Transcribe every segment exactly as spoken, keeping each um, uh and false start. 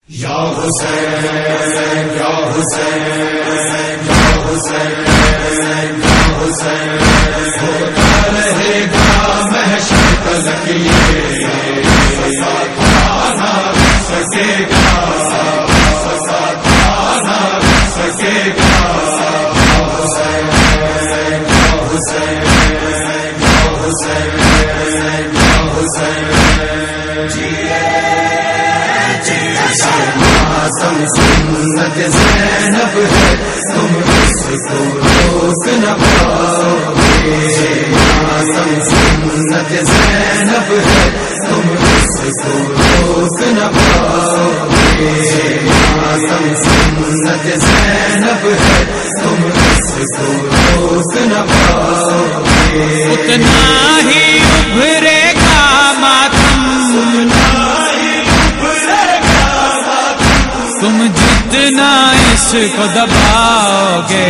یا حسین یا حسین یا حسین یا حسین ہوتا رہے گا محشر تلک یہ فساد نہ سکے گا فساد نہ سکے گا یا حسین یا حسین یا حسین یا حسین معصوم سنت زینب ہے تم اس کو روک نہ پاؤ گے معصوم سنت زینب ہے تم اس کو روک نہ پاؤ گے معصوم سنت زینب ہے تم اس کو روک نہ پاؤ گے اتنا ہی ابھرے گا ماتم تم جتنا اس کو دباؤ گے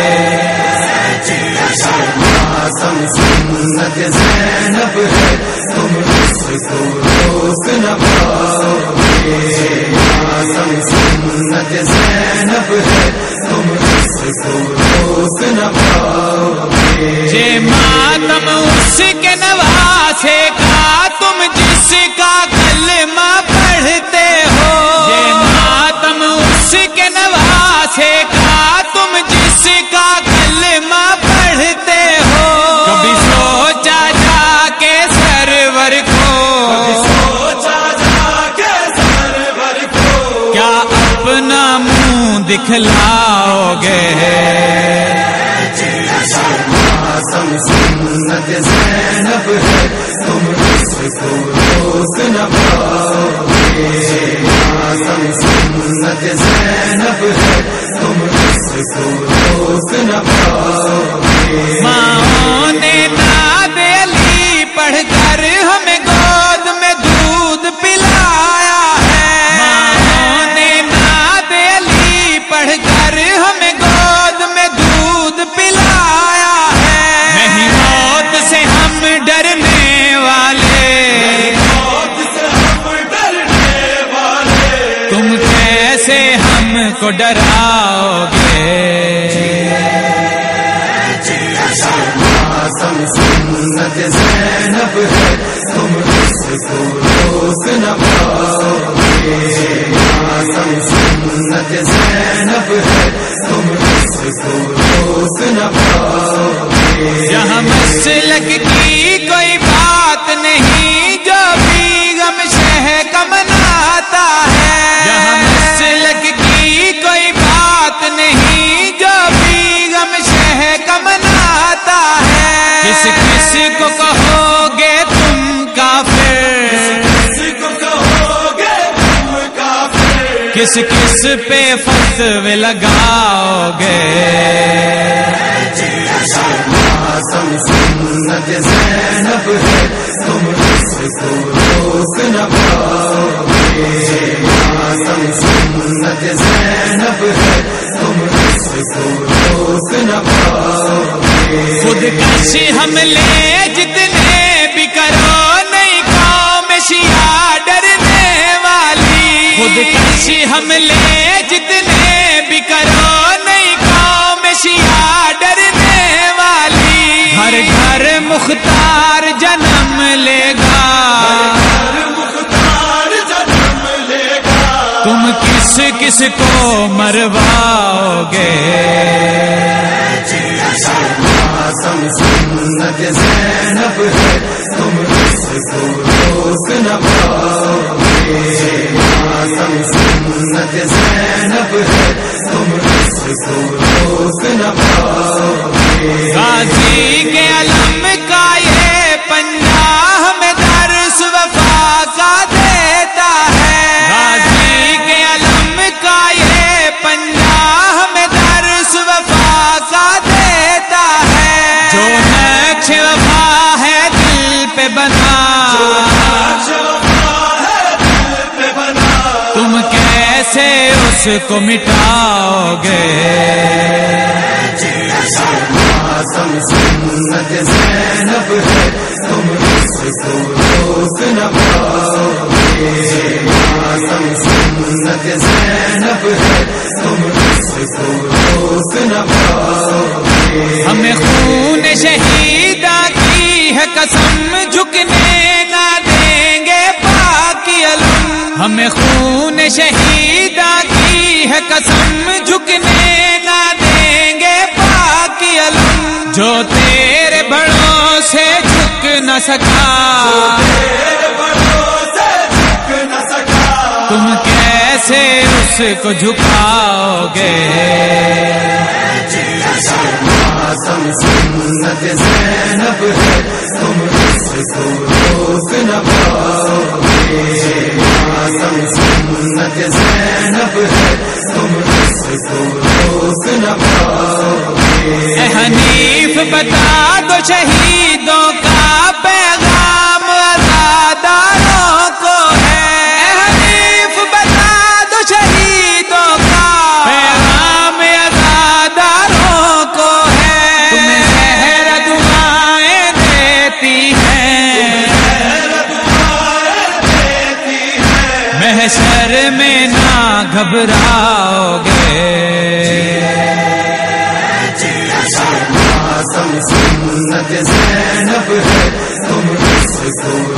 معصوم سنت زینب ہے تم اس کو روک نہ پاؤ گے معصوم سنت زینب ہے تم اس کو روک نہ پاؤ گے یہ ماتم اس کے نواسے کا تم جس کا کلمہ پڑھتے ہو یہ ماتم اس کے نواسے کا تم جس کا کلمہ پڑھتے ہو کبھی سوچا جا کے سرور کو سوچا جا کے سرور کو کیا اپنا منہ دکھلاؤ گے معصوم سنت زینب ہے تم اس کو روک نہ پاؤ گے معصوم سنت زینب ہے تم اس کو روک نہ پاؤ گے ماں نے ناد علی پڑھ کر ہمیں گود میں دودھ پلایا ہے ماں نے ناد علی پڑھ کر ہمیں گود میں دودھ پلایا ہے نہیں موت سے ہم ڈرنے والے موت سے ہم ڈرنے والے تم کیسے ہم کو ڈراؤ گے معصوم سنت زینب ہے تم اس کو روک نہ پاؤ گے معصوم سنت زینب ہے تم اس کو روک نہ پاؤ گے یہاں مسلک کی کوئی بات نہیں جو بیگم شہ کا مناتا ہے یہاں مسلک کی کوئی بات نہیں جو بیگم شہ کا مناتا ہے کس کس کو کہو گے تم کافر کسی کو کہو گے تم کافر کس کس پہ فتوے لگاؤ گے معصوم سنت زینب ہے تم اس کو روک نہ پاؤ گے معصوم سنت زینب ہے تم اس کو روک نہ پاؤ گے خود کش حملے جتنے بھی کرو نہیں قوم شیعہ ڈرنے والی خود کش حملے جتنے بھی کرو نہیں قوم شیعہ ڈرنے والی ہر گھر مختار جنم لے گا مختار جنم لے گا تم کس کس کو مرواؤ گے معصوم سنت زینب ہے تم اس کو روک نہ پاؤ گے معصوم سنت زینب ہے تم اس کو روک نہ پاؤ گے غازی کے علم کا یہ پنجہ ہمیں درس وفا کا دیتا ہے غازی کے علم کا یہ پنجہ ہمیں درس وفا کا دیتا ہے جو نقش وفا ہے دل پہ بنا تم کیسے اس کو مٹاؤ گے معصوم سنت زینب ہے تم اس کو روک نہ پاؤ گے معصوم سنت سنت زینب ہے تم اس کو روک نہ پاؤگے. ہمیں خون شہیدہ کی ہے قسم جھکنے نہ دیں گے پاک علم. ہمیں خون شہیدہ کی ہے قسم جھکنے نہ دیں گے پاک علم. جو تیرے بڑوں سے جھک نہ سکا تم کیسے اس کو جھکاؤ گے. ماتم سنت زینب ہے تم اس کو روک نہ پاؤگے. ماتم سنت زینب ہے تم اس کو روک نہ پاؤگے. اے حنیف بتا دو شہیدوں کا پیغام عزاداروں کو ہے. اے حنیف بتا دو شہیدوں کا پیغام عزاداروں کو ہے. تمہیں زہر دعائیں دیتی ہیں محشر میں نہ گھبراؤ گے. ماتم سنت زینب ہے تم اس کو